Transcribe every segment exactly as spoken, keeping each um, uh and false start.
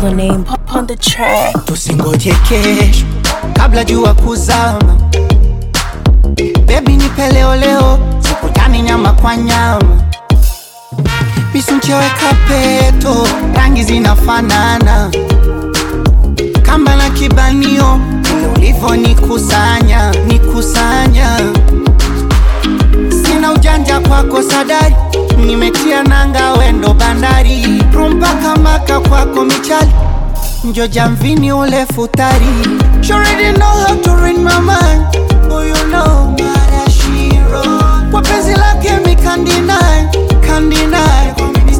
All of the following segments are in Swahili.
your name on the track. Tusingoje kesho kabla jua kuzama, baby nipe leo leo, tukutane nyama kwa nyama. Bisu mcheweka peto, rangi zinafanana kamba na kibanio, ile ulivo nikusanya, nikusanya. Sina ujanja kwako sadari, nimetia nanga wendo bandari. Rumba kamaka kwako michali, njo jamvini ule futari. You already know how to read my mind, oh you know Marashiro. Kwa penzi lake mi can't deny, can't deny.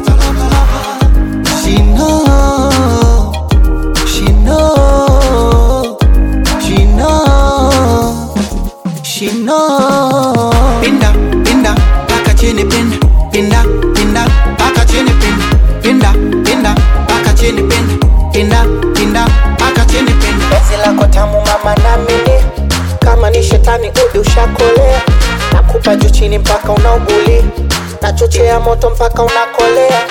She know, she know, she know, she know. Pinda, pinda, baka chini pinda, pinda, pinda, baka chini pinda, pinda, pinda, baka chini pinda, pinda, pinda, baka chini pinda. Penzi lako tamu mama na mimi, kama ni shetani udi ushakolea. Nakupa juu chini mpaka unauguli, nachochea moto mpaka unakolea.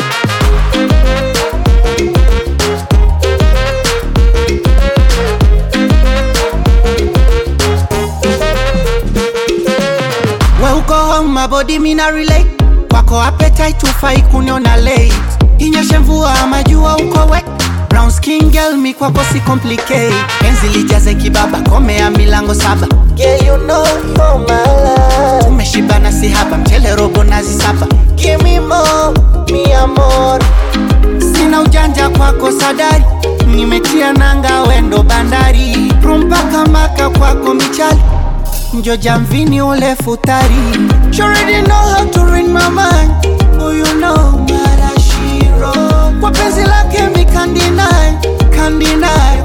My body mina relate, kwako appetite ufai kuniona late. Inyeshe mvua ama jua uko wet, brown skin girl mi kwako si complicate. Penzi lijaze kibaba, komea milango saba. Girl you know you're my love. Tumeshibana si haba, mchele robo nazi saba. Give me more, mi amor. Sina ujanja kwako sadari, nimetia nanga wendo bandari. Rumba kamaka kwako michali, njo jamvini ule futari. You already know how to read my mind, oh you know Marashiro. Kwa penzi lake mi can't deny, can't deny.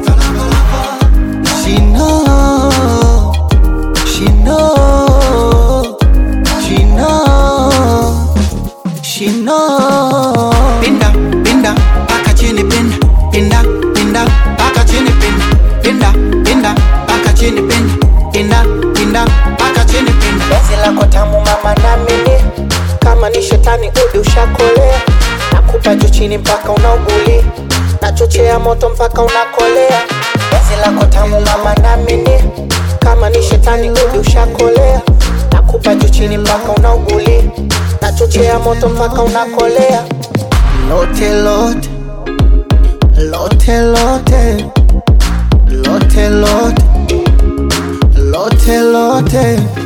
She know, she know, she know, she know. Pinda, pinda, baka chini pinda, pinda, pinda, baka chini pinda, pinda, pinda, baka chini pinda, pinda, pinda, baka chini pinda. Penzi lako tamu mama na mimi, kama ni shetani udi ushakolea. Nakupa juu chini mpaka unauguli, nachochea moto mpaka unakolea. Penzi lako tamu mama na mimi, kama ni shetani udi ushakolea. Nakupa juu chini mpaka unauguli, nachochea moto mpaka unakolea. Lote lote, lote lote, lote lote, lote lote.